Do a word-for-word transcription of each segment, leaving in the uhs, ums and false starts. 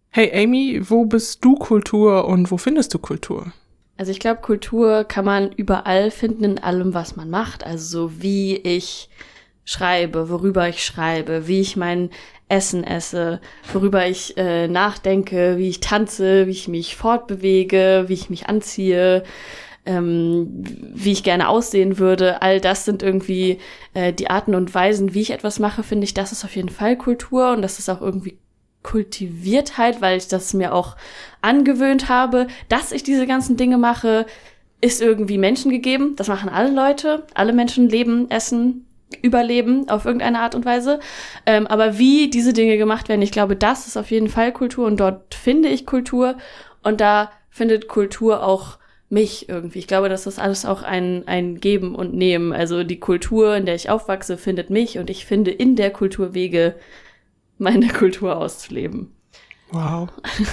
Hey Amy, wo bist du Kultur und wo findest du Kultur? Also ich glaube, Kultur kann man überall finden, in allem, was man macht. Also so wie ich schreibe, worüber ich schreibe, wie ich mein Essen esse, worüber ich äh, nachdenke, wie ich tanze, wie ich mich fortbewege, wie ich mich anziehe, ähm, wie ich gerne aussehen würde. All das sind irgendwie äh, die Arten und Weisen, wie ich etwas mache, finde ich, das ist auf jeden Fall Kultur und das ist auch irgendwie Kultiviertheit, weil ich das mir auch angewöhnt habe, dass ich diese ganzen Dinge mache, ist irgendwie Menschen gegeben. Das machen alle Leute. Alle Menschen leben, essen, überleben auf irgendeine Art und Weise. Ähm, aber wie diese Dinge gemacht werden, ich glaube, das ist auf jeden Fall Kultur und dort finde ich Kultur und da findet Kultur auch mich irgendwie. Ich glaube, das ist alles auch ein, ein Geben und Nehmen. Also die Kultur, in der ich aufwachse, findet mich und ich finde in der Kultur Wege, meine Kultur auszuleben. Wow.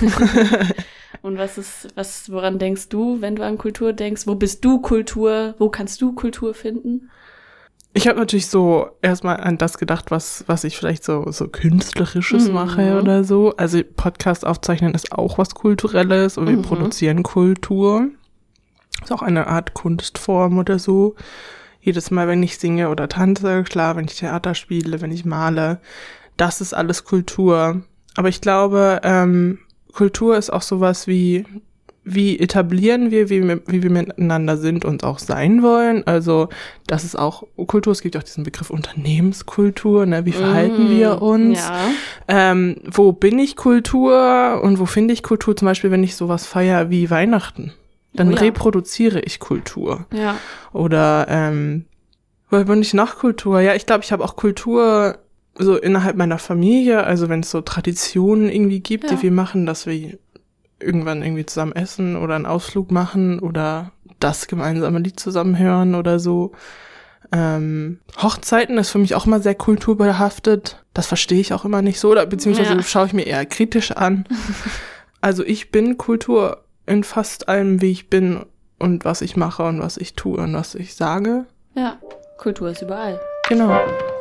Und was ist, was, woran denkst du, wenn du an Kultur denkst? Wo bist du Kultur? Wo kannst du Kultur finden? Ich habe natürlich so erstmal an das gedacht, was was ich vielleicht so so Künstlerisches Mhm. mache oder so. Also Podcast aufzeichnen ist auch was Kulturelles und wir Mhm. produzieren Kultur. Ist auch eine Art Kunstform oder so. Jedes Mal, wenn ich singe oder tanze, klar, wenn ich Theater spiele, wenn ich male, das ist alles Kultur. Aber ich glaube, ähm, Kultur ist auch sowas wie, wie etablieren wir, wie, wir- wie wir miteinander sind und auch sein wollen. Also das ist auch Kultur. Es gibt auch diesen Begriff Unternehmenskultur, ne? Wie verhalten wir uns? Ja. Ähm, wo bin ich Kultur und wo finde ich Kultur? Zum Beispiel, wenn ich sowas feiere wie Weihnachten. Dann Oh ja. reproduziere ich Kultur. Ja. Oder, ähm, wo bin ich noch Kultur? Ja, ich glaube, ich habe auch Kultur so innerhalb meiner Familie, also wenn es so Traditionen irgendwie gibt, Ja. die wir machen, dass wir irgendwann irgendwie zusammen essen oder einen Ausflug machen oder das gemeinsame Lied zusammen hören oder so. Ähm, Hochzeiten ist für mich auch immer sehr kulturbehaftet. Das verstehe ich auch immer nicht so, oder beziehungsweise Ja. schaue ich mir eher kritisch an. Also ich bin Kultur in fast allem, wie ich bin und was ich mache und was ich tue und was ich sage. Ja. Kultur ist überall. Genau.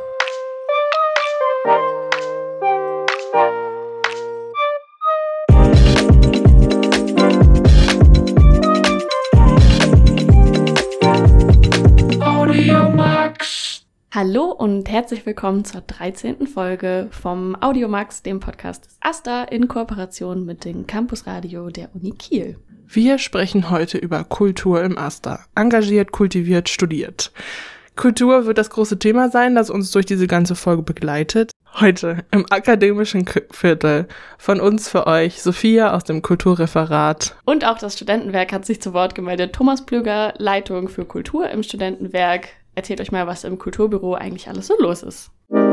Hallo und herzlich willkommen zur dreizehnten Folge vom Audiomax, dem Podcast des AStA in Kooperation mit dem Campusradio der Uni Kiel. Wir sprechen heute über Kultur im AStA. Engagiert, kultiviert, studiert. Kultur wird das große Thema sein, das uns durch diese ganze Folge begleitet. Heute im akademischen Viertel von uns für euch Sophia aus dem Kulturreferat. Und auch das Studentenwerk hat sich zu Wort gemeldet. Thomas Plüger, Leitung für Kultur im Studentenwerk. Erzählt euch mal, was im Kulturbüro eigentlich alles so los ist.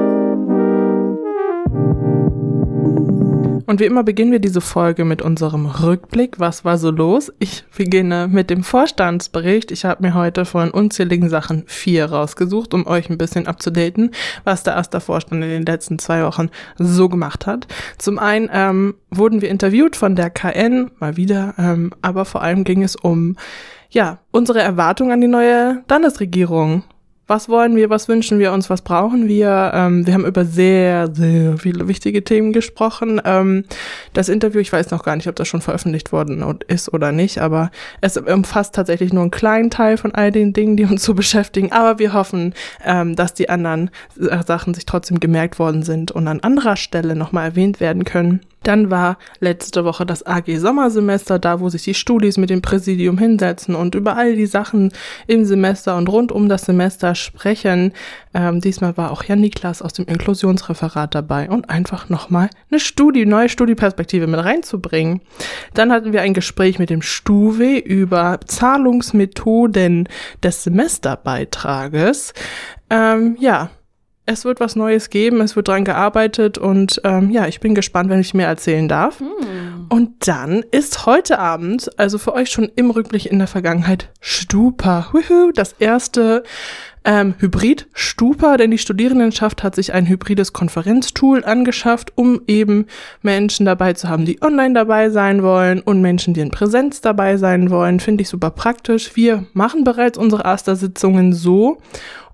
Und wie immer beginnen wir diese Folge mit unserem Rückblick. Was war so los? Ich beginne mit dem Vorstandsbericht. Ich habe mir heute von unzähligen Sachen vier rausgesucht, um euch ein bisschen abzudaten, was der AStA-Vorstand in den letzten zwei Wochen so gemacht hat. Zum einen ähm, wurden wir interviewt von der K N, mal wieder, ähm, aber vor allem ging es um ja unsere Erwartungen an die neue Landesregierung. Was wollen wir, was wünschen wir uns, was brauchen wir? Ähm, wir haben über sehr, sehr viele wichtige Themen gesprochen. Ähm, das Interview, ich weiß noch gar nicht, ob das schon veröffentlicht worden ist oder nicht, aber es umfasst tatsächlich nur einen kleinen Teil von all den Dingen, die uns so beschäftigen. Aber wir hoffen, ähm, dass die anderen Sachen sich trotzdem gemerkt worden sind und an anderer Stelle nochmal erwähnt werden können. Dann war letzte Woche das A G-Sommersemester, da wo sich die Studis mit dem Präsidium hinsetzen und über all die Sachen im Semester und rund um das Semester sprechen. Ähm, diesmal war auch Jan Niklas aus dem Inklusionsreferat dabei und einfach nochmal eine Studie, neue Studieperspektive mit reinzubringen. Dann hatten wir ein Gespräch mit dem StuWe über Zahlungsmethoden des Semesterbeitrages. Ähm, ja. Es wird was Neues geben, es wird dran gearbeitet und ähm, ja, ich bin gespannt, wenn ich mehr erzählen darf. Hm. Und dann ist heute Abend, also für euch schon im Rückblick in der Vergangenheit, Stupa. Wuhu, das erste ähm, Hybrid-Stupa, denn die Studierendenschaft hat sich ein hybrides Konferenztool angeschafft, um eben Menschen dabei zu haben, die online dabei sein wollen und Menschen, die in Präsenz dabei sein wollen. Finde ich super praktisch. Wir machen bereits unsere AStA-Sitzungen so.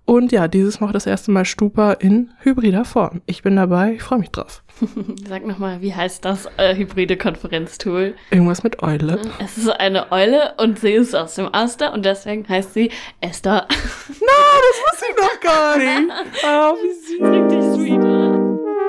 Und ja, dieses Mal das erste Mal Stupa in hybrider Form. Ich bin dabei, ich freue mich drauf. Sag nochmal, wie heißt das äh, hybride Konferenztool? Irgendwas mit Eule. Es ist eine Eule und sie ist aus dem Aster und deswegen heißt sie Esther. No, das wusste ich noch gar nicht. Oh, wie süß. Richtig sweet, oder?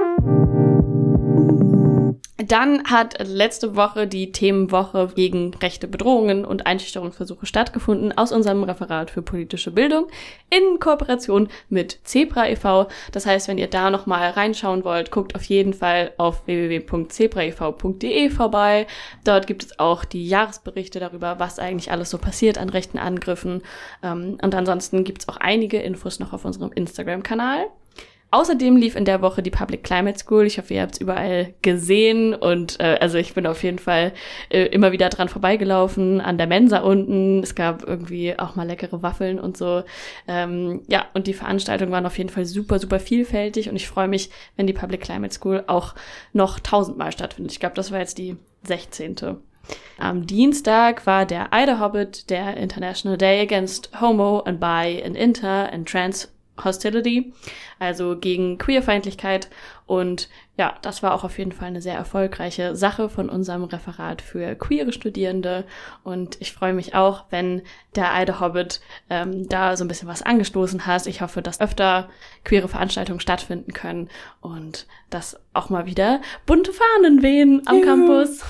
Dann hat letzte Woche die Themenwoche gegen rechte Bedrohungen und Einschüchterungsversuche stattgefunden aus unserem Referat für politische Bildung in Kooperation mit Zebra e V. Das heißt, wenn ihr da nochmal reinschauen wollt, guckt auf jeden Fall auf w w w punkt zebra e v punkt d e vorbei. Dort gibt es auch die Jahresberichte darüber, was eigentlich alles so passiert an rechten Angriffen. Und ansonsten gibt es auch einige Infos noch auf unserem Instagram-Kanal. Außerdem lief in der Woche die Public Climate School. Ich hoffe, ihr habt es überall gesehen und äh, also ich bin auf jeden Fall äh, immer wieder dran vorbeigelaufen, an der Mensa unten. Es gab irgendwie auch mal leckere Waffeln und so. Ähm, ja, und die Veranstaltungen waren auf jeden Fall super, super vielfältig und ich freue mich, wenn die Public Climate School auch noch tausendmal stattfindet. Ich glaube, das war jetzt die sechzehnte. Am Dienstag war der Ida Hobbit, der International Day Against Homo and Bi and Inter and Trans Hostility, also gegen Queerfeindlichkeit. Und ja, das war auch auf jeden Fall eine sehr erfolgreiche Sache von unserem Referat für queere Studierende. Und ich freue mich auch, wenn der Ida Hobbit ähm, da so ein bisschen was angestoßen hat. Ich hoffe, dass öfter queere Veranstaltungen stattfinden können und dass auch mal wieder bunte Fahnen wehen am Juhu. Campus.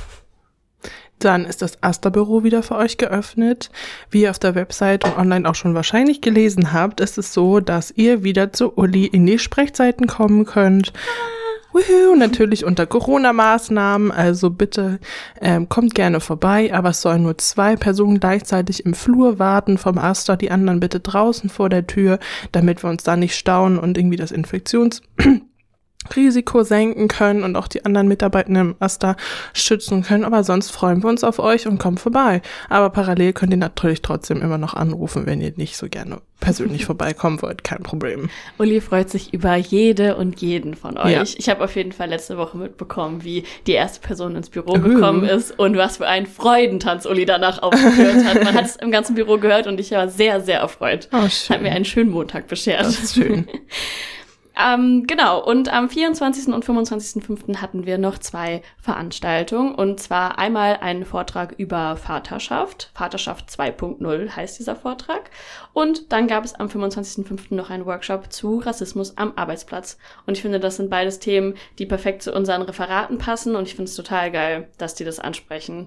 Dann ist das Aster-Büro wieder für euch geöffnet. Wie ihr auf der Website und online auch schon wahrscheinlich gelesen habt, ist es so, dass ihr wieder zu Uli in die Sprechzeiten kommen könnt. Wuhu, natürlich unter Corona-Maßnahmen, also bitte ähm, kommt gerne vorbei, aber es sollen nur zwei Personen gleichzeitig im Flur warten vom Aster, die anderen bitte draußen vor der Tür, damit wir uns da nicht stauen und irgendwie das Infektions... Risiko senken können und auch die anderen Mitarbeitenden im Aster schützen können. Aber sonst freuen wir uns auf euch und kommt vorbei. Aber parallel könnt ihr natürlich trotzdem immer noch anrufen, wenn ihr nicht so gerne persönlich vorbeikommen wollt. Kein Problem. Uli freut sich über jede und jeden von euch. Ja. Ich habe auf jeden Fall letzte Woche mitbekommen, wie die erste Person ins Büro gekommen ist und was für einen Freudentanz Uli danach aufgeführt hat. Man hat es im ganzen Büro gehört und ich war sehr, sehr erfreut. Oh, schön. Hat mir einen schönen Montag beschert. Das ist schön. Ähm, genau, und am vierundzwanzigsten und fünfundzwanzigsten fünften hatten wir noch zwei Veranstaltungen. Und zwar einmal einen Vortrag über Vaterschaft. Vaterschaft zwei Punkt null heißt dieser Vortrag. Und dann gab es am fünfundzwanzigsten fünften noch einen Workshop zu Rassismus am Arbeitsplatz. Und ich finde, das sind beides Themen, die perfekt zu unseren Referaten passen. Und ich finde es total geil, dass die das ansprechen.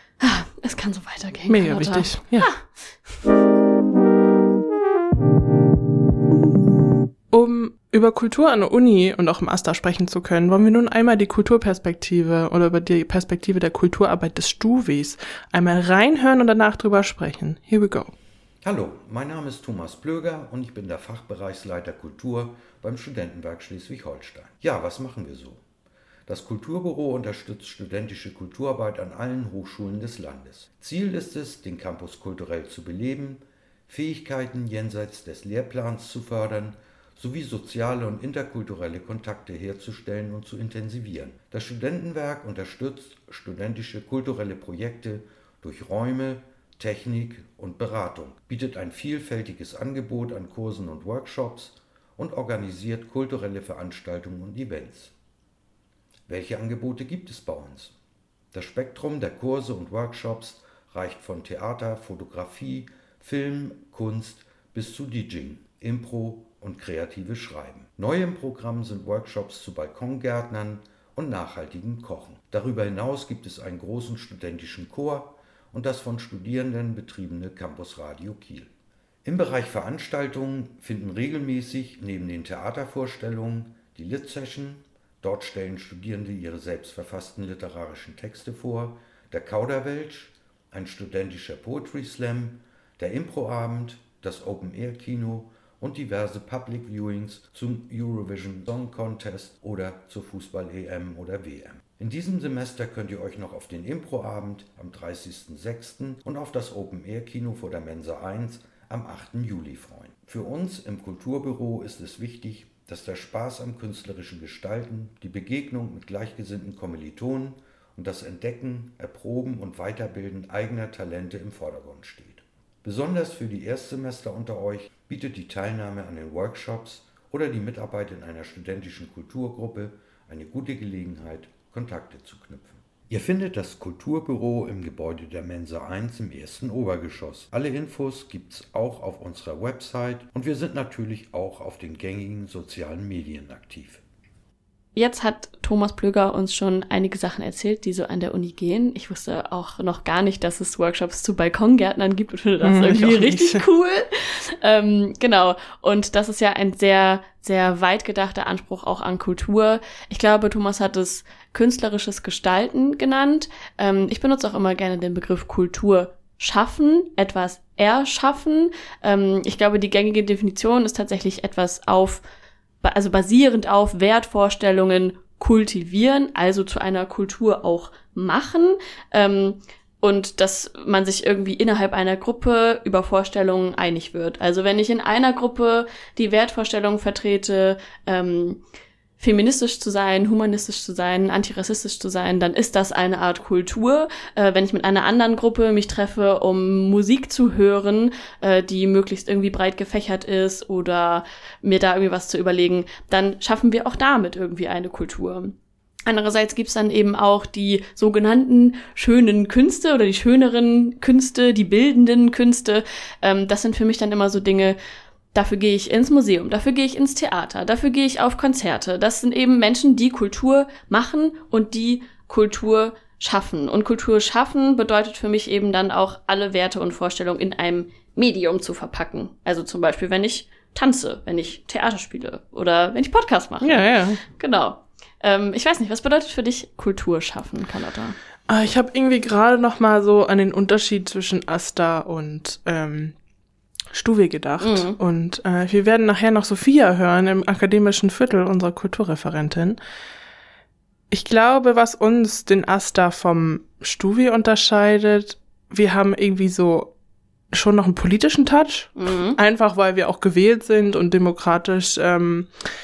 Es kann so weitergehen. Mega Carlotta. wichtig, ja. Ah. Um über Kultur an der Uni und auch im Aster sprechen zu können, wollen wir nun einmal die Kulturperspektive oder über die Perspektive der Kulturarbeit des Stuwis einmal reinhören und danach drüber sprechen. Here we go. Hallo, mein Name ist Thomas Plöger und ich bin der Fachbereichsleiter Kultur beim Studentenwerk Schleswig-Holstein. Ja, was machen wir so? Das Kulturbüro unterstützt studentische Kulturarbeit an allen Hochschulen des Landes. Ziel ist es, den Campus kulturell zu beleben, Fähigkeiten jenseits des Lehrplans zu fördern, sowie soziale und interkulturelle Kontakte herzustellen und zu intensivieren. Das Studentenwerk unterstützt studentische kulturelle Projekte durch Räume, Technik und Beratung, bietet ein vielfältiges Angebot an Kursen und Workshops und organisiert kulturelle Veranstaltungen und Events. Welche Angebote gibt es bei uns? Das Spektrum der Kurse und Workshops reicht von Theater, Fotografie, Film, Kunst bis zu DJing, Impro und kreatives Schreiben. Neu im Programm sind Workshops zu Balkongärtnern und nachhaltigem Kochen. Darüber hinaus gibt es einen großen studentischen Chor und das von Studierenden betriebene Campus Radio Kiel. Im Bereich Veranstaltungen finden regelmäßig neben den Theatervorstellungen die Lit-Session, dort stellen Studierende ihre selbstverfassten literarischen Texte vor, der Kauderwelsch, ein studentischer Poetry Slam, der Improabend, das Open-Air-Kino und diverse Public Viewings zum Eurovision Song Contest oder zur Fußball-E M oder W M. In diesem Semester könnt ihr euch noch auf den Improabend am dreißigsten sechsten und auf das Open-Air-Kino vor der Mensa eins am achten Juli freuen. Für uns im Kulturbüro ist es wichtig, dass der Spaß am künstlerischen Gestalten, die Begegnung mit gleichgesinnten Kommilitonen und das Entdecken, Erproben und Weiterbilden eigener Talente im Vordergrund steht. Besonders für die Erstsemester unter euch bietet die Teilnahme an den Workshops oder die Mitarbeit in einer studentischen Kulturgruppe eine gute Gelegenheit, Kontakte zu knüpfen. Ihr findet das Kulturbüro im Gebäude der Mensa eins im ersten Obergeschoss. Alle Infos gibt's auch auf unserer Website und wir sind natürlich auch auf den gängigen sozialen Medien aktiv. Jetzt hat Thomas Plöger uns schon einige Sachen erzählt, die so an der Uni gehen. Ich wusste auch noch gar nicht, dass es Workshops zu Balkongärtnern gibt und finde das mm, irgendwie richtig nicht. cool. Ähm, genau. Und das ist ja ein sehr, sehr weit gedachter Anspruch auch an Kultur. Ich glaube, Thomas hat es künstlerisches Gestalten genannt. Ähm, ich benutze auch immer gerne den Begriff Kultur schaffen, etwas erschaffen. Ähm, ich glaube, die gängige Definition ist tatsächlich etwas auf also basierend auf Wertvorstellungen kultivieren, also zu einer Kultur auch machen, ähm, und dass man sich irgendwie innerhalb einer Gruppe über Vorstellungen einig wird. Also wenn ich in einer Gruppe die Wertvorstellungen vertrete, ähm, feministisch zu sein, humanistisch zu sein, antirassistisch zu sein, dann ist das eine Art Kultur. Äh, wenn ich mit einer anderen Gruppe mich treffe, um Musik zu hören, äh, die möglichst irgendwie breit gefächert ist oder mir da irgendwie was zu überlegen, dann schaffen wir auch damit irgendwie eine Kultur. Andererseits gibt's dann eben auch die sogenannten schönen Künste oder die schöneren Künste, die bildenden Künste. Ähm, das sind für mich dann immer so Dinge, dafür gehe ich ins Museum, dafür gehe ich ins Theater, dafür gehe ich auf Konzerte. Das sind eben Menschen, die Kultur machen und die Kultur schaffen. Und Kultur schaffen bedeutet für mich eben dann auch, alle Werte und Vorstellungen in einem Medium zu verpacken. Also zum Beispiel, wenn ich tanze, wenn ich Theater spiele oder wenn ich Podcast mache. Ja, ja. Genau. Ähm, ich weiß nicht, was bedeutet für dich Kultur schaffen, Carlotta? Ich habe irgendwie gerade noch mal so an den Unterschied zwischen Asta und ähm, Stuwe gedacht. Mhm. Und äh, wir werden nachher noch Sophia hören im akademischen Viertel, unserer Kulturreferentin. Ich glaube, was uns den Asta vom Stuwe unterscheidet, wir haben irgendwie so schon noch einen politischen Touch. Mhm. Einfach, weil wir auch gewählt sind und demokratisch ähm,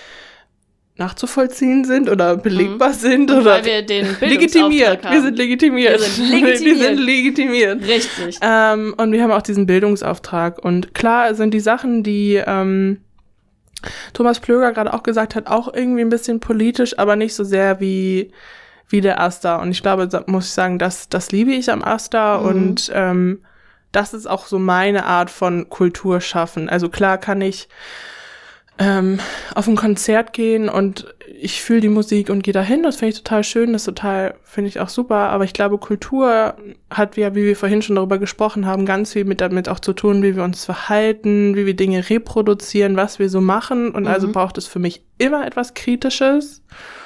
nachzuvollziehen sind oder belegbar mhm. sind und oder weil wir den legitimiert. Haben. Wir sind legitimiert. Wir sind legitimiert. Wir sind legitimiert. Richtig. Ähm, und wir haben auch diesen Bildungsauftrag. Und klar sind die Sachen, die ähm, Thomas Plöger gerade auch gesagt hat, auch irgendwie ein bisschen politisch, aber nicht so sehr wie wie der Asta. Und ich glaube, da muss ich sagen, das das liebe ich am Asta mhm. und ähm, das ist auch so meine Art von Kultur schaffen. Also klar kann ich Ähm, auf ein Konzert gehen und ich fühle die Musik und gehe dahin, das finde ich total schön, das total, finde ich auch super, aber ich glaube, Kultur hat ja, wie wir vorhin schon darüber gesprochen haben, ganz viel mit damit auch zu tun, wie wir uns verhalten, wie wir Dinge reproduzieren, was wir so machen und mhm. also braucht es für mich immer etwas Kritisches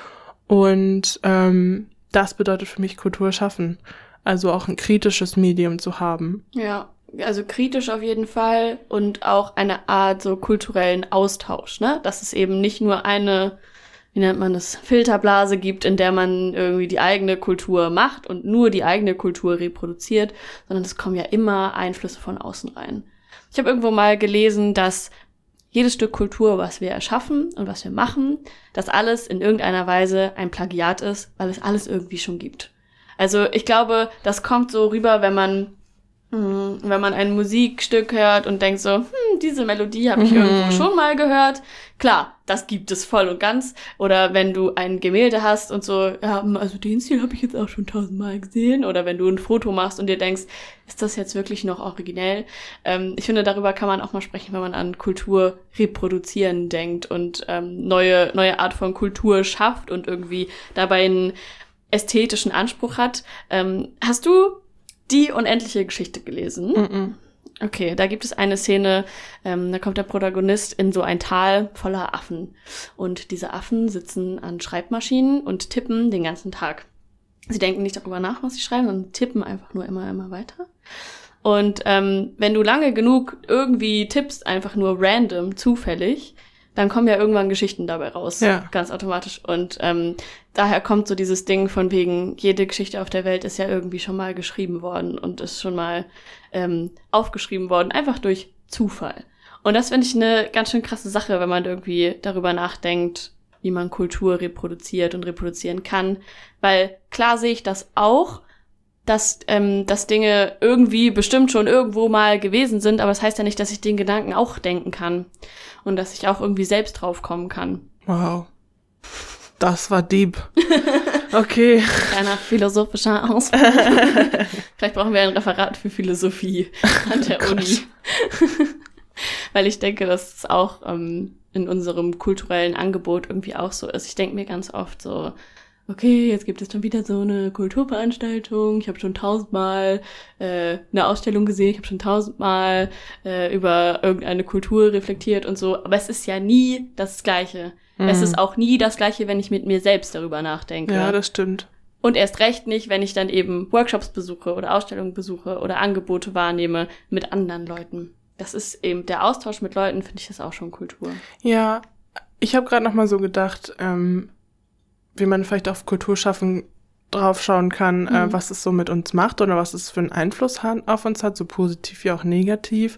und ähm, das bedeutet für mich Kultur schaffen, also auch ein kritisches Medium zu haben. Ja. Also kritisch auf jeden Fall und auch eine Art so kulturellen Austausch, ne? Dass es eben nicht nur eine, wie nennt man das, Filterblase gibt, in der man irgendwie die eigene Kultur macht und nur die eigene Kultur reproduziert, sondern es kommen ja immer Einflüsse von außen rein. Ich habe irgendwo mal gelesen, dass jedes Stück Kultur, was wir erschaffen und was wir machen, dass alles in irgendeiner Weise ein Plagiat ist, weil es alles irgendwie schon gibt. Also ich glaube, das kommt so rüber, wenn man wenn man ein Musikstück hört und denkt so, hm, diese Melodie habe ich mhm. irgendwo schon mal gehört. Klar, das gibt es voll und ganz. Oder wenn du ein Gemälde hast und so, ja, also den Stil habe ich jetzt auch schon tausendmal gesehen. Oder wenn du ein Foto machst und dir denkst, ist das jetzt wirklich noch originell? Ähm, ich finde, darüber kann man auch mal sprechen, wenn man an Kultur reproduzieren denkt und ähm, neue neue Art von Kultur schafft und irgendwie dabei einen ästhetischen Anspruch hat. Ähm, hast du Die unendliche Geschichte gelesen? Mm-mm. Okay, da gibt es eine Szene, ähm, da kommt der Protagonist in so ein Tal voller Affen. Und diese Affen sitzen an Schreibmaschinen und tippen den ganzen Tag. Sie denken nicht darüber nach, was sie schreiben, sondern tippen einfach nur immer, immer weiter. Und ähm, wenn du lange genug irgendwie tippst, einfach nur random, zufällig, dann kommen ja irgendwann Geschichten dabei raus, ja. ganz automatisch. Und ähm, daher kommt so dieses Ding von wegen, jede Geschichte auf der Welt ist ja irgendwie schon mal geschrieben worden und ist schon mal ähm, aufgeschrieben worden, einfach durch Zufall. Und das finde ich eine ganz schön krasse Sache, wenn man irgendwie darüber nachdenkt, wie man Kultur reproduziert und reproduzieren kann. Weil klar sehe ich das auch, dass, ähm, dass Dinge irgendwie bestimmt schon irgendwo mal gewesen sind, aber das heißt ja nicht, dass ich den Gedanken auch denken kann und dass ich auch irgendwie selbst drauf kommen kann. Wow. Das war deep. Okay. Kleiner philosophischer Ausflug. Vielleicht brauchen wir ein Referat für Philosophie an der Oh Uni. Weil ich denke, dass es auch ähm, in unserem kulturellen Angebot irgendwie auch so ist. Ich denke mir ganz oft so, okay, jetzt gibt es schon wieder so eine Kulturveranstaltung. Ich habe schon tausendmal äh, eine Ausstellung gesehen. Ich habe schon tausendmal äh, über irgendeine Kultur reflektiert und so. Aber es ist ja nie das Gleiche. Mhm. Es ist auch nie das Gleiche, wenn ich mit mir selbst darüber nachdenke. Ja, das stimmt. Und erst recht nicht, wenn ich dann eben Workshops besuche oder Ausstellungen besuche oder Angebote wahrnehme mit anderen Leuten. Das ist eben der Austausch mit Leuten, finde ich das auch schon Kultur. Ja, ich habe gerade noch mal so gedacht, ähm, wie man vielleicht auf Kulturschaffen draufschauen kann, mhm. äh, was es so mit uns macht oder was es für einen Einfluss hat, auf uns hat, so positiv wie auch negativ.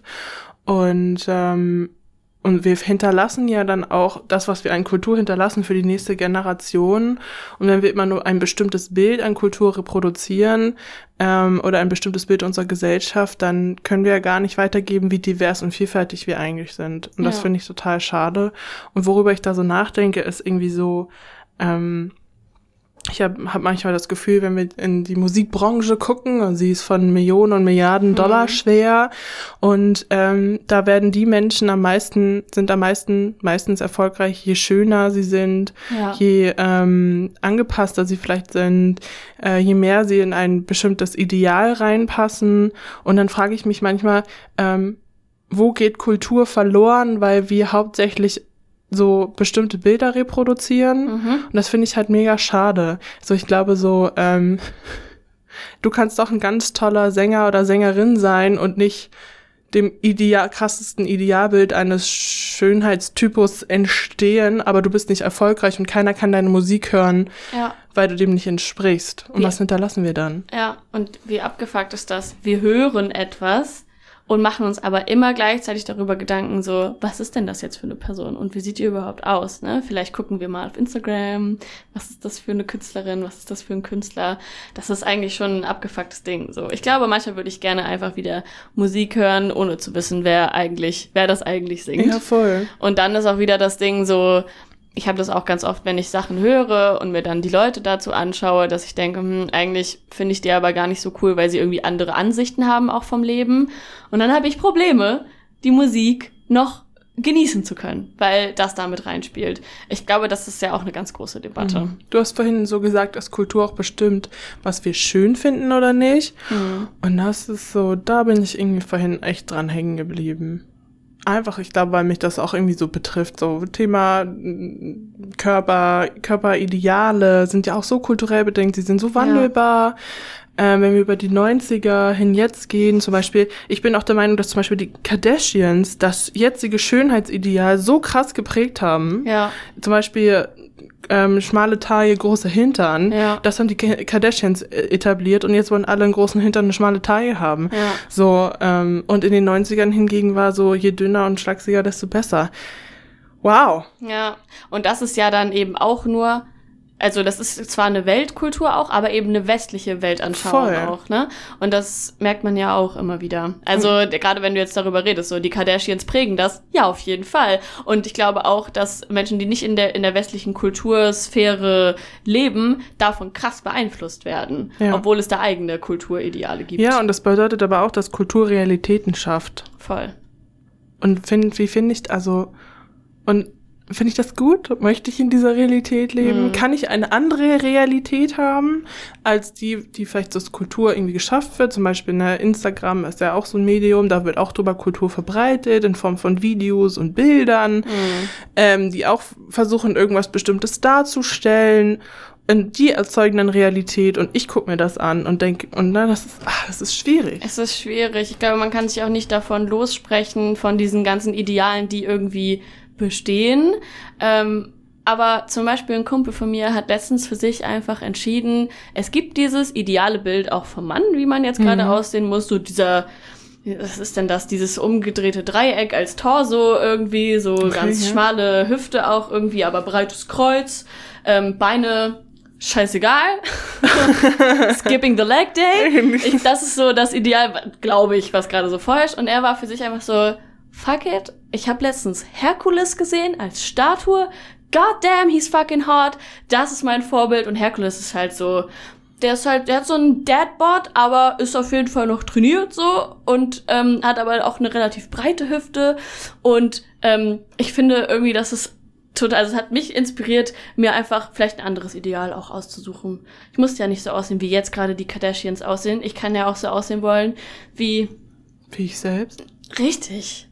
Und ähm, und wir hinterlassen ja dann auch das, was wir an Kultur hinterlassen für die nächste Generation. Und wenn wir immer nur ein bestimmtes Bild an Kultur reproduzieren ähm, oder ein bestimmtes Bild unserer Gesellschaft, dann können wir ja gar nicht weitergeben, wie divers und vielfältig wir eigentlich sind. Und das ja. finde ich total schade. Und worüber ich da so nachdenke, ist irgendwie so, ähm, ich habe hab manchmal das Gefühl, wenn wir in die Musikbranche gucken, und sie ist von Millionen und Milliarden Dollar mhm. schwer, und ähm, da werden die Menschen am meisten, sind am meisten meistens erfolgreich, je schöner sie sind, ja. je ähm, angepasster sie vielleicht sind, äh, je mehr sie in ein bestimmtes Ideal reinpassen. Und dann frage ich mich manchmal, ähm, wo geht Kultur verloren, weil wir hauptsächlich so bestimmte Bilder reproduzieren. Mhm. Und das finde ich halt mega schade. So, ich glaube so, ähm, du kannst doch ein ganz toller Sänger oder Sängerin sein und nicht dem ideal, krassesten Idealbild eines Schönheitstypus entstehen, aber du bist nicht erfolgreich und keiner kann deine Musik hören, ja. weil du dem nicht entsprichst. Und wie, was hinterlassen wir dann? Ja, und wie abgefuckt ist das? Wir hören etwas und machen uns aber immer gleichzeitig darüber Gedanken, so, was ist denn das jetzt für eine Person und wie sieht die überhaupt aus, ne? Vielleicht gucken wir mal auf Instagram, was ist das für eine Künstlerin, was ist das für ein Künstler? Das ist eigentlich schon ein abgefucktes Ding, so. Ich glaube, manchmal würde ich gerne einfach wieder Musik hören, ohne zu wissen, wer eigentlich, wer das eigentlich singt. Ja, voll. Und dann ist auch wieder das Ding so, ich habe das auch ganz oft, wenn ich Sachen höre und mir dann die Leute dazu anschaue, dass ich denke, hm, eigentlich finde ich die aber gar nicht so cool, weil sie irgendwie andere Ansichten haben auch vom Leben. Und dann habe ich Probleme, die Musik noch genießen zu können, weil das damit reinspielt. Ich glaube, das ist ja auch eine ganz große Debatte. Mhm. Du hast vorhin so gesagt, dass Kultur auch bestimmt, was wir schön finden oder nicht. Mhm. Und das ist so, da bin ich irgendwie vorhin echt dran hängen geblieben. Einfach, ich glaube, weil mich das auch irgendwie so betrifft, so Thema Körper, Körperideale sind ja auch so kulturell bedingt, sie sind so wandelbar. Ja. Ähm, wenn wir über die neunziger hin jetzt gehen, zum Beispiel, ich bin auch der Meinung, dass zum Beispiel die Kardashians das jetzige Schönheitsideal so krass geprägt haben. Ja. Zum Beispiel ähm, schmale Taille, große Hintern. Ja. Das haben die Kardashians etabliert und jetzt wollen alle einen großen Hintern, eine schmale Taille haben. Ja. So, ähm, und in den neunzigern hingegen war so, je dünner und schlachsiger, desto besser. Wow. Ja, und das ist ja dann eben auch nur, also das ist zwar eine Weltkultur auch, aber eben eine westliche Weltanschauung Voll. auch, ne? Und das merkt man ja auch immer wieder. Also mhm. gerade wenn du jetzt darüber redest, so die Kardashians prägen das, ja, auf jeden Fall. Und ich glaube auch, dass Menschen, die nicht in der in der westlichen Kultursphäre leben, davon krass beeinflusst werden, ja. obwohl es da eigene Kulturideale gibt. Ja, und das bedeutet aber auch, dass Kultur Realitäten schafft. Voll. Und find, wie finde ich, also, und finde ich das gut? Möchte ich in dieser Realität leben? Mhm. Kann ich eine andere Realität haben, als die, die vielleicht durch Kultur irgendwie geschafft wird? Zum Beispiel, ne, Instagram ist ja auch so ein Medium, da wird auch drüber Kultur verbreitet, in Form von Videos und Bildern, mhm. ähm, die auch versuchen, irgendwas Bestimmtes darzustellen. Und die erzeugen dann Realität und ich gucke mir das an und denke, und na, das ist, ach, das ist schwierig. Es ist schwierig. Ich glaube, man kann sich auch nicht davon lossprechen, von diesen ganzen Idealen, die irgendwie bestehen. Ähm, aber zum Beispiel ein Kumpel von mir hat letztens für sich einfach entschieden, es gibt dieses ideale Bild auch vom Mann, wie man jetzt gerade mhm. aussehen muss, so dieser, was ist denn das, dieses umgedrehte Dreieck als Torso irgendwie, so okay, ganz ja. schmale Hüfte auch irgendwie, aber breites Kreuz, ähm, Beine scheißegal. Skipping the leg day. Ich, das ist so das Ideal, glaube ich, was gerade so vorherrscht. Und er war für sich einfach so, fuck it. Ich habe letztens Herkules gesehen als Statue. God damn, he's fucking hot. Das ist mein Vorbild. Und Herkules ist halt so, der ist halt, der hat so einen Dadbod, aber ist auf jeden Fall noch trainiert so und ähm, hat aber auch eine relativ breite Hüfte. Und ähm, ich finde irgendwie, dass es total, also es hat mich inspiriert, mir einfach vielleicht ein anderes Ideal auch auszusuchen. Ich muss ja nicht so aussehen, wie jetzt gerade die Kardashians aussehen. Ich kann ja auch so aussehen wollen, wie... Wie ich selbst? Richtig.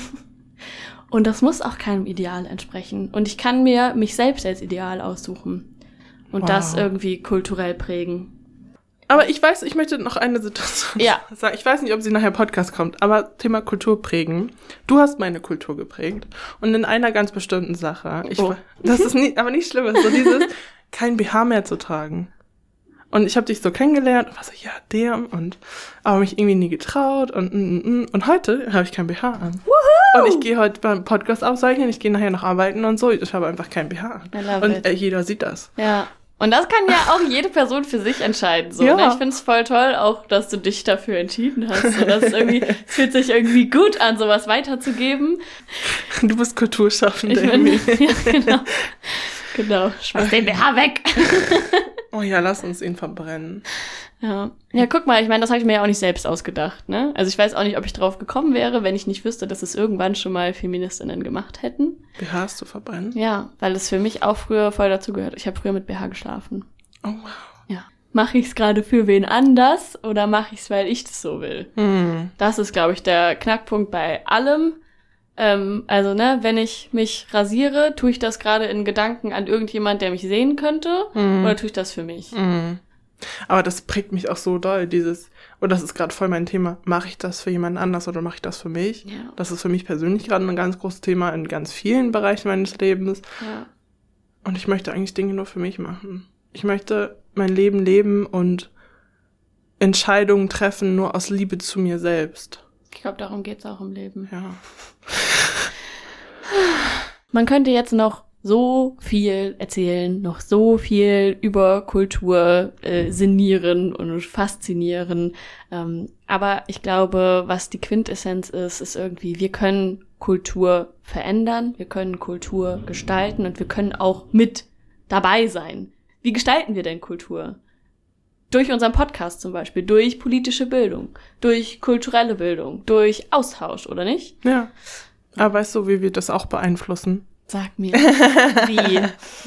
Und das muss auch keinem Ideal entsprechen. Und ich kann mir mich selbst als Ideal aussuchen. Und wow. das irgendwie kulturell prägen. Aber ich weiß, ich möchte noch eine Situation ja. sagen. Ich weiß nicht, ob sie nachher Podcast kommt, aber Thema Kultur prägen. Du hast meine Kultur geprägt. Und in einer ganz bestimmten Sache. Ich, oh. Das ist nie, aber nicht schlimm, ist so dieses, kein B H mehr zu tragen. Und ich habe dich so kennengelernt und war so, ja, damn, und aber mich irgendwie nie getraut und mm, mm, und heute habe ich kein B H an. Woohoo! Und ich gehe heute beim Podcast aufzeichnen, ich gehe nachher noch arbeiten und so, ich habe einfach kein B H an. Und äh, jeder sieht das. Ja. Und das kann ja auch jede Person für sich entscheiden. So, ja. ne? Ich finde es voll toll, auch, dass du dich dafür entschieden hast. So, dass es irgendwie, es fühlt sich irgendwie gut an, sowas weiterzugeben. Du bist Kulturschaffende. Ich bin, ja, genau. Genau. Schmeiß den B H weg. Oh ja, lass uns ihn verbrennen. Ja. Ja, guck mal, ich meine, das habe ich mir ja auch nicht selbst ausgedacht, ne? Also ich weiß auch nicht, ob ich drauf gekommen wäre, wenn ich nicht wüsste, dass es irgendwann schon mal FeministInnen gemacht hätten. B Hs zu verbrennen? Ja, weil es für mich auch früher voll dazugehört. Ich habe früher mit B H geschlafen. Oh wow. Ja. Mache ich es gerade für wen anders oder mache ich es, weil ich das so will? Hm. Das ist, glaube ich, der Knackpunkt bei allem. Ähm, also, ne, wenn ich mich rasiere, tue ich das gerade in Gedanken an irgendjemand, der mich sehen könnte, hm. oder tue ich das für mich? Hm. Aber das prägt mich auch so doll, dieses, und das ist gerade voll mein Thema, mache ich das für jemanden anders oder mache ich das für mich? Ja. Das ist für mich persönlich gerade ein ganz großes Thema in ganz vielen Bereichen meines Lebens. Ja. Und ich möchte eigentlich Dinge nur für mich machen. Ich möchte mein Leben leben und Entscheidungen treffen nur aus Liebe zu mir selbst. Ich glaube, darum geht's auch im Leben. Ja. Man könnte jetzt noch so viel erzählen, noch so viel über Kultur äh, sinnieren und faszinieren. Ähm, aber ich glaube, was die Quintessenz ist, ist irgendwie, wir können Kultur verändern, wir können Kultur gestalten und wir können auch mit dabei sein. Wie gestalten wir denn Kultur? Durch unseren Podcast zum Beispiel, durch politische Bildung, durch kulturelle Bildung, durch Austausch, oder nicht? Ja. Aber weißt du, wie wir das auch beeinflussen? Sag mir, wie?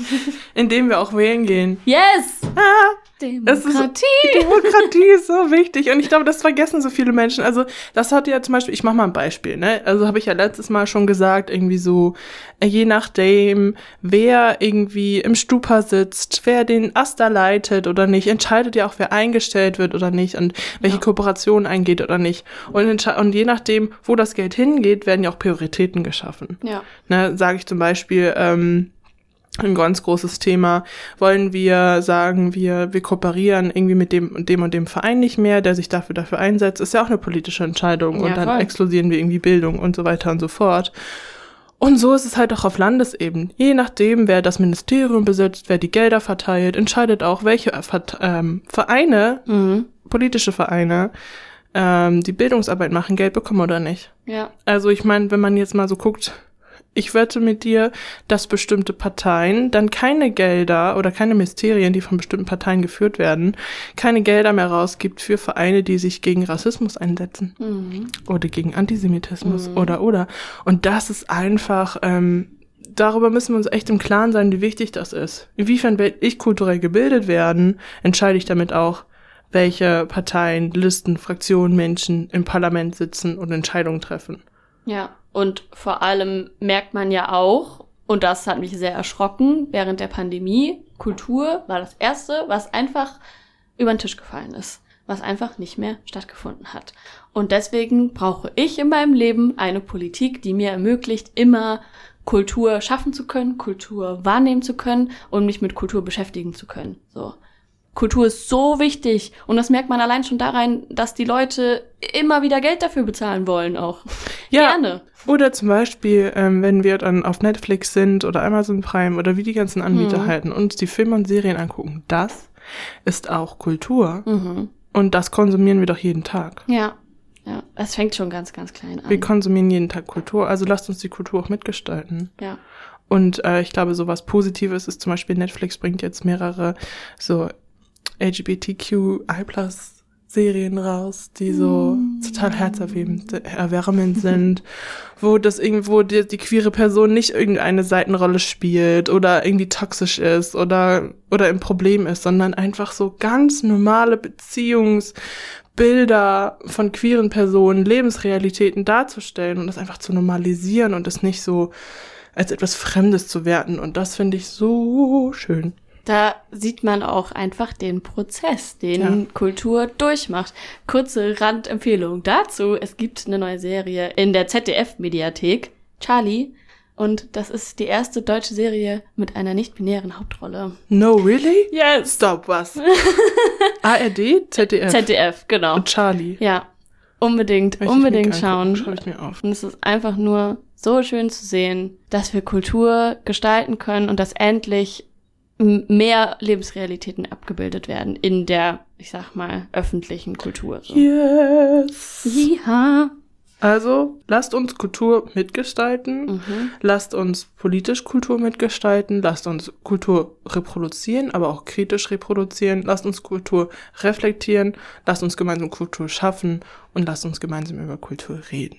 Indem wir auch wählen gehen. Yes! Ah, Demokratie! Ist, Demokratie ist so wichtig. Und ich glaube, das vergessen so viele Menschen. Also, das hat ja zum Beispiel, ich mache mal ein Beispiel, ne? Also, habe ich ja letztes Mal schon gesagt, irgendwie so, je nachdem, wer irgendwie im Stupa sitzt, wer den Aster leitet oder nicht, entscheidet ja auch, wer eingestellt wird oder nicht und welche ja. Kooperation eingeht oder nicht. Und, und je nachdem, wo das Geld hingeht, werden ja auch Prioritäten geschaffen. Ja. Ne, sage ich zum Beispiel, ähm, ein ganz großes Thema, wollen wir sagen, wir wir kooperieren irgendwie mit dem und dem und dem Verein nicht mehr, der sich dafür dafür einsetzt, ist ja auch eine politische Entscheidung. Ja, und dann voll. Exklusieren wir irgendwie Bildung und so weiter und so fort. Und so ist es halt auch auf Landesebene. Je nachdem, wer das Ministerium besitzt, wer die Gelder verteilt, entscheidet auch, welche ähm, Vereine, mhm. politische Vereine, ähm, die Bildungsarbeit machen, Geld bekommen oder nicht. Ja. Also ich meine, wenn man jetzt mal so guckt, ich wette mit dir, dass bestimmte Parteien dann keine Gelder oder keine Ministerien, die von bestimmten Parteien geführt werden, keine Gelder mehr rausgibt für Vereine, die sich gegen Rassismus einsetzen. Mhm. Oder gegen Antisemitismus mhm. oder, oder. Und das ist einfach, ähm, darüber müssen wir uns echt im Klaren sein, wie wichtig das ist. Inwiefern will ich kulturell gebildet werden, entscheide ich damit auch, welche Parteien, Listen, Fraktionen, Menschen im Parlament sitzen und Entscheidungen treffen. Ja. Und vor allem merkt man ja auch, und das hat mich sehr erschrocken, während der Pandemie, Kultur war das Erste, was einfach über den Tisch gefallen ist, was einfach nicht mehr stattgefunden hat. Und deswegen brauche ich in meinem Leben eine Politik, die mir ermöglicht, immer Kultur schaffen zu können, Kultur wahrnehmen zu können und mich mit Kultur beschäftigen zu können. So. Kultur ist so wichtig und das merkt man allein schon daran, dass die Leute immer wieder Geld dafür bezahlen wollen auch. Ja, gerne. Oder zum Beispiel, ähm, wenn wir dann auf Netflix sind oder Amazon Prime oder wie die ganzen Anbieter Mhm. halten und uns die Filme und Serien angucken, das ist auch Kultur Mhm. und das konsumieren wir doch jeden Tag. Ja, ja, es fängt schon ganz, ganz klein an. Wir konsumieren jeden Tag Kultur, also lasst uns die Kultur auch mitgestalten. Ja. Und äh, ich glaube, so was Positives ist zum Beispiel, Netflix bringt jetzt mehrere so L G B T Q I plus Serien raus, die so mm. total herzerwärmend erwärmend sind, wo das irgendwo die, die queere Person nicht irgendeine Seitenrolle spielt oder irgendwie toxisch ist oder oder im Problem ist, sondern einfach so ganz normale Beziehungsbilder von queeren Personen, Lebensrealitäten darzustellen und das einfach zu normalisieren und das nicht so als etwas Fremdes zu werten. Und das finde ich so schön. Da sieht man auch einfach den Prozess, den Ja. Kultur durchmacht. Kurze Randempfehlung dazu. Es gibt eine neue Serie in der Z D F-Mediathek, Charlie. Und das ist die erste deutsche Serie mit einer nicht-binären Hauptrolle. No, really? Yes! Stop, was? A R D? Z D F? Z D F, genau. Und Charlie. Ja, unbedingt, Möchte ich unbedingt mir angucken, schauen. schreibe ich mir auf. Und es ist einfach nur so schön zu sehen, dass wir Kultur gestalten können und dass endlich m- mehr Lebensrealitäten abgebildet werden in der, ich sag mal, öffentlichen Kultur. So. Yes! Ja. Also, lasst uns Kultur mitgestalten, Mhm. lasst uns politisch Kultur mitgestalten, lasst uns Kultur reproduzieren, aber auch kritisch reproduzieren, lasst uns Kultur reflektieren, lasst uns gemeinsam Kultur schaffen und lasst uns gemeinsam über Kultur reden.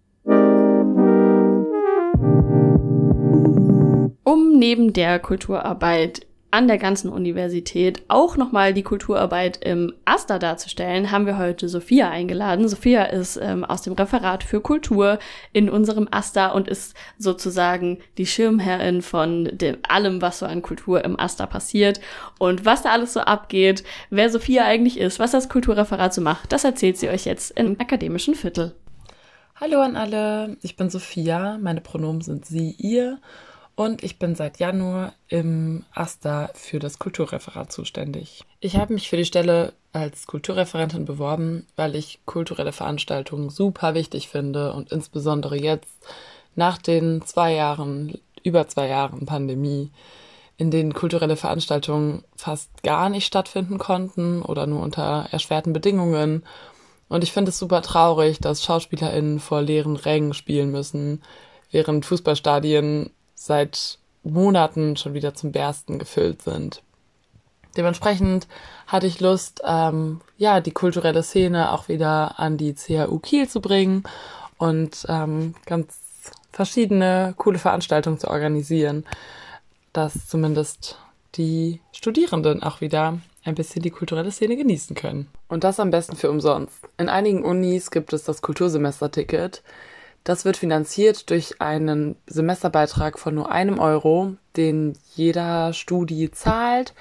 Um neben der Kulturarbeit an der ganzen Universität auch nochmal die Kulturarbeit im AStA darzustellen, haben wir heute Sophia eingeladen. Sophia ist ähm, aus dem Referat für Kultur in unserem AStA und ist sozusagen die Schirmherrin von dem, allem, was so an Kultur im AStA passiert. Und was da alles so abgeht, wer Sophia eigentlich ist, was das Kulturreferat so macht, das erzählt sie euch jetzt im akademischen Viertel. Hallo an alle, ich bin Sophia, meine Pronomen sind sie, ihr und ich bin seit Januar im AStA für das Kulturreferat zuständig. Ich habe mich für die Stelle als Kulturreferentin beworben, weil ich kulturelle Veranstaltungen super wichtig finde und insbesondere jetzt nach den zwei Jahren, über zwei Jahren Pandemie, in denen kulturelle Veranstaltungen fast gar nicht stattfinden konnten oder nur unter erschwerten Bedingungen. Und ich finde es super traurig, dass SchauspielerInnen vor leeren Rängen spielen müssen, während Fußballstadien seit Monaten schon wieder zum Bersten gefüllt sind. Dementsprechend hatte ich Lust, ähm, ja, die kulturelle Szene auch wieder an die C H U Kiel zu bringen und ähm, ganz verschiedene coole Veranstaltungen zu organisieren, dass zumindest die Studierenden auch wieder ein bisschen die kulturelle Szene genießen können. Und das am besten für umsonst. In einigen Unis gibt es das Kultursemesterticket. Das wird finanziert durch einen Semesterbeitrag von nur einem Euro, den jeder Studi zahlt.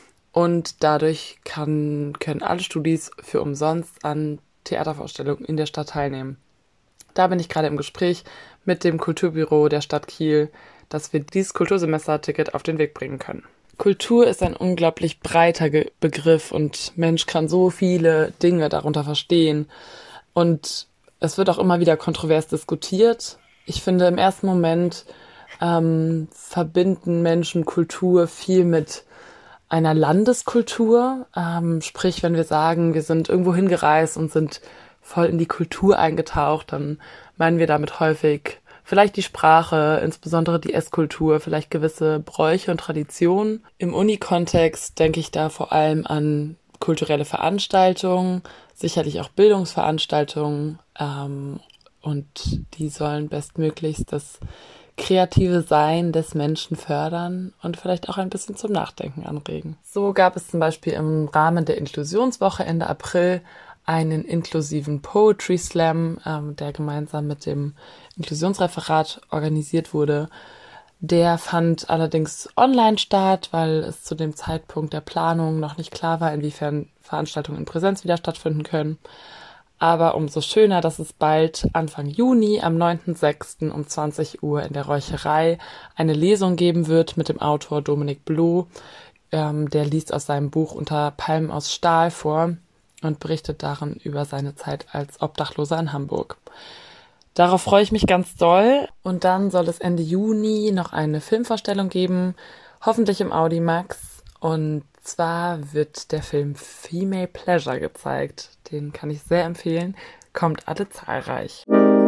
Und dadurch kann, können alle Studis für umsonst an Theatervorstellungen in der Stadt teilnehmen. Da bin ich gerade im Gespräch mit dem Kulturbüro der Stadt Kiel, dass wir dieses Kultursemesterticket auf den Weg bringen können. Kultur ist ein unglaublich breiter Ge- Begriff und Mensch kann so viele Dinge darunter verstehen. Und es wird auch immer wieder kontrovers diskutiert. Ich finde, im ersten Moment ähm, verbinden Menschen Kultur viel mit einer Landeskultur. Ähm, sprich, wenn wir sagen, wir sind irgendwo hingereist und sind voll in die Kultur eingetaucht, dann meinen wir damit häufig vielleicht die Sprache, insbesondere die Esskultur, vielleicht gewisse Bräuche und Traditionen. Im Uni-Kontext denke ich da vor allem an kulturelle Veranstaltungen, sicherlich auch Bildungsveranstaltungen, ähm, und die sollen bestmöglichst das kreative Sein des Menschen fördern und vielleicht auch ein bisschen zum Nachdenken anregen. So gab es zum Beispiel im Rahmen der Inklusionswoche Ende April einen inklusiven Poetry Slam, ähm, der gemeinsam mit dem Inklusionsreferat organisiert wurde. Der fand allerdings online statt, weil es zu dem Zeitpunkt der Planung noch nicht klar war, inwiefern Veranstaltungen in Präsenz wieder stattfinden können. Aber umso schöner, dass es bald Anfang Juni am neunten sechsten um zwanzig Uhr in der Räucherei eine Lesung geben wird mit dem Autor Dominik Bloh Ähm, der liest aus seinem Buch Unter Palmen aus Stahl vor und berichtet darin über seine Zeit als Obdachloser in Hamburg. Darauf freue ich mich ganz doll. Und dann soll es Ende Juni noch eine Filmvorstellung geben, hoffentlich im Audimax. Und zwar wird der Film Female Pleasure gezeigt. Den kann ich sehr empfehlen. Kommt alle zahlreich.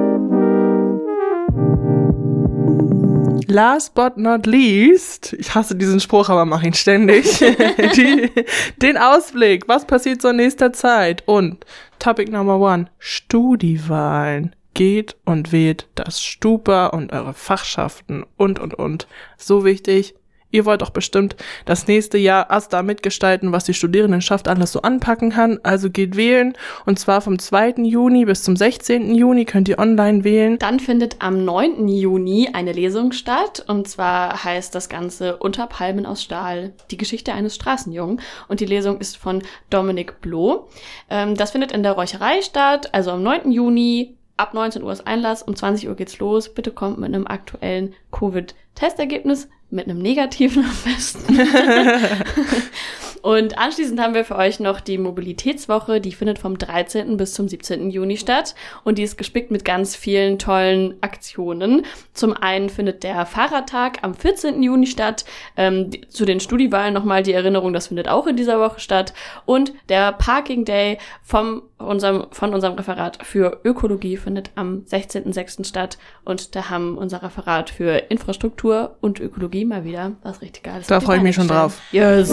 Last but not least, ich hasse diesen Spruch, aber mache ihn ständig, Die, den Ausblick, was passiert so in nächster Zeit? Und Topic Number One, Studiwahlen. Geht und wählt das Stupa und eure Fachschaften und, und, und. So wichtig. Ihr wollt doch bestimmt das nächste Jahr A S tA mitgestalten, was die Studierendenschaft alles so anpacken kann. Also geht wählen. Und zwar vom zweiten Juni bis zum sechzehnten Juni könnt ihr online wählen. Dann findet am neunten Juni eine Lesung statt. Und zwar heißt das Ganze Unter Palmen aus Stahl, die Geschichte eines Straßenjungen. Und die Lesung ist von Dominik Bloh. Ähm, das findet in der Räucherei statt, also am neunten Juni. Ab neunzehn Uhr ist Einlass, um zwanzig Uhr geht's los. Bitte kommt mit einem aktuellen Covid-Testergebnis, mit einem negativen am besten. Und anschließend haben wir für euch noch die Mobilitätswoche, die findet vom dreizehnten bis zum siebzehnten Juni statt und die ist gespickt mit ganz vielen tollen Aktionen. Zum einen findet der Fahrradtag am vierzehnten Juni statt, ähm, die, zu den Studiwahlen nochmal die Erinnerung, das findet auch in dieser Woche statt und der Parking Day vom unserem, von unserem Referat für Ökologie findet am sechzehnten sechsten statt und da haben unser Referat für Infrastruktur und Ökologie mal wieder was richtig Geiles. Da freue ich mich schon drauf. Yes.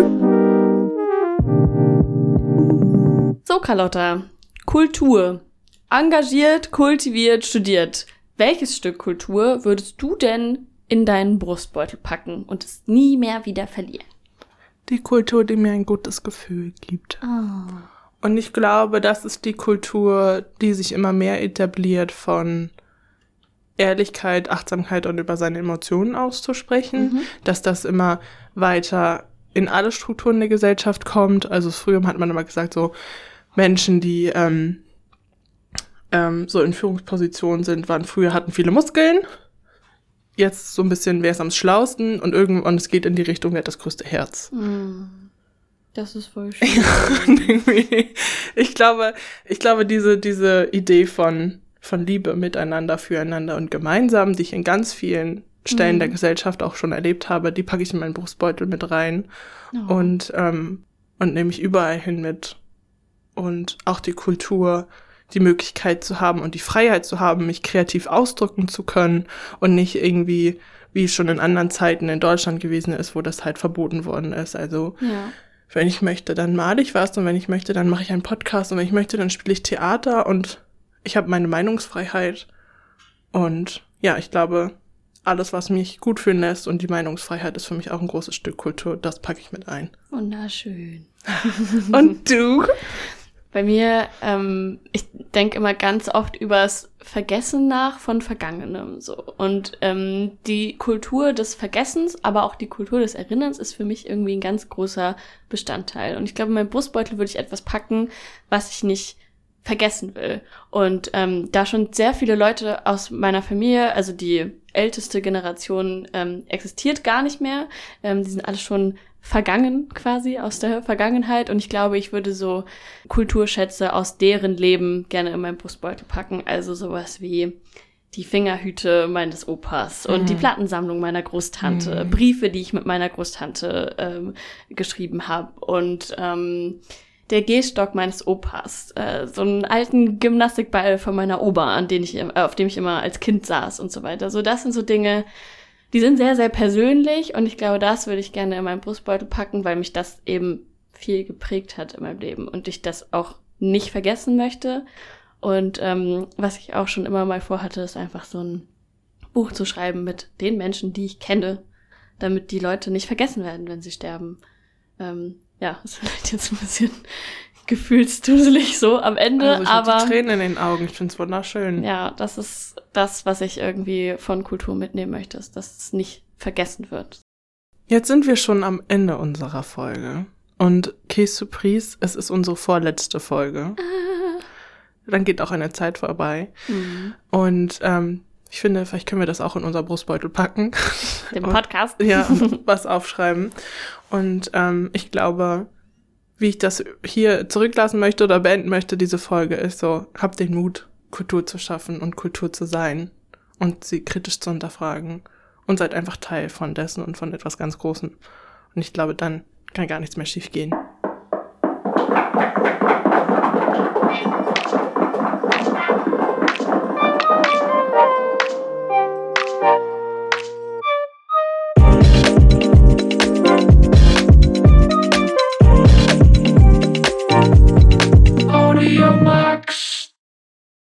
So, Carlotta. Kultur. Engagiert, kultiviert, studiert. Welches Stück Kultur würdest du denn in deinen Brustbeutel packen und es nie mehr wieder verlieren? Die Kultur, die mir ein gutes Gefühl gibt. Oh. Und ich glaube, das ist die Kultur, die sich immer mehr etabliert, von Ehrlichkeit, Achtsamkeit und über seine Emotionen auszusprechen, mhm. dass das immer weiter in alle Strukturen der Gesellschaft kommt. Also früher hat man immer gesagt, so Menschen, die ähm, ähm, so in Führungspositionen sind, waren früher, hatten viele Muskeln. Jetzt so ein bisschen, wer ist am schlausten und irgendwann, es geht in die Richtung, wer hat das größte Herz. Das ist voll schön. ich glaube, ich glaube, diese, diese Idee von, von Liebe miteinander, füreinander und gemeinsam, die ich in ganz vielen Stellen mhm. der Gesellschaft auch schon erlebt habe, die packe ich in meinen Brustbeutel mit rein oh. und, ähm, und nehme ich überall hin mit. Und auch die Kultur, die Möglichkeit zu haben und die Freiheit zu haben, mich kreativ ausdrücken zu können und nicht irgendwie, wie es schon in anderen Zeiten in Deutschland gewesen ist, wo das halt verboten worden ist. Also ja. wenn ich möchte, dann male ich was und wenn ich möchte, dann mache ich einen Podcast und wenn ich möchte, dann spiele ich Theater und ich habe meine Meinungsfreiheit. Und ja, ich glaube, alles, was mich gut fühlen lässt und die Meinungsfreiheit ist für mich auch ein großes Stück Kultur, das packe ich mit ein. Wunderschön. Und du? Bei mir, ähm, ich denke immer ganz oft übers Vergessen nach von Vergangenem, so. Und ähm, die Kultur des Vergessens, aber auch die Kultur des Erinnerns ist für mich irgendwie ein ganz großer Bestandteil. Und ich glaube, in meinem Brustbeutel würde ich etwas packen, was ich nicht vergessen will. Und ähm, da schon sehr viele Leute aus meiner Familie, also die älteste Generation ähm, existiert gar nicht mehr, ähm, die sind alle schon vergangen quasi, aus der Vergangenheit. Und ich glaube, ich würde so Kulturschätze aus deren Leben gerne in meinen Brustbeutel packen. Also sowas wie die Fingerhüte meines Opas und mhm. die Plattensammlung meiner Großtante, mhm. Briefe, die ich mit meiner Großtante ähm, geschrieben habe und ähm, der Gehstock meines Opas, äh, so einen alten Gymnastikball von meiner Oma, an den ich, äh, auf dem ich immer als Kind saß und so weiter. So, das sind so Dinge, die sind sehr, sehr persönlich und ich glaube, das würde ich gerne in meinen Brustbeutel packen, weil mich das eben viel geprägt hat in meinem Leben und ich das auch nicht vergessen möchte. Und ähm, was ich auch schon immer mal vorhatte, ist einfach so ein Buch zu schreiben mit den Menschen, die ich kenne, damit die Leute nicht vergessen werden, wenn sie sterben. Ähm, ja, ist vielleicht jetzt ein bisschen gefühlsduselig so am Ende, also ich aber hab die Tränen in den Augen, ich find's wunderschön. Ja, das ist das, was ich irgendwie von Kultur mitnehmen möchte, ist, dass es nicht vergessen wird. Jetzt sind wir schon am Ende unserer Folge und Käse Surprise, es ist unsere vorletzte Folge. Ah. Dann geht auch eine Zeit vorbei. Mhm. Und ähm, Ich finde, vielleicht können wir das auch in unser Brustbeutel packen. Den Podcast. Und, ja, und was aufschreiben. Und ähm, ich glaube, wie ich das hier zurücklassen möchte oder beenden möchte, diese Folge, ist so, habt den Mut, Kultur zu schaffen und Kultur zu sein und sie kritisch zu hinterfragen und seid einfach Teil von dessen und von etwas ganz Großem. Und ich glaube, dann kann gar nichts mehr schief gehen.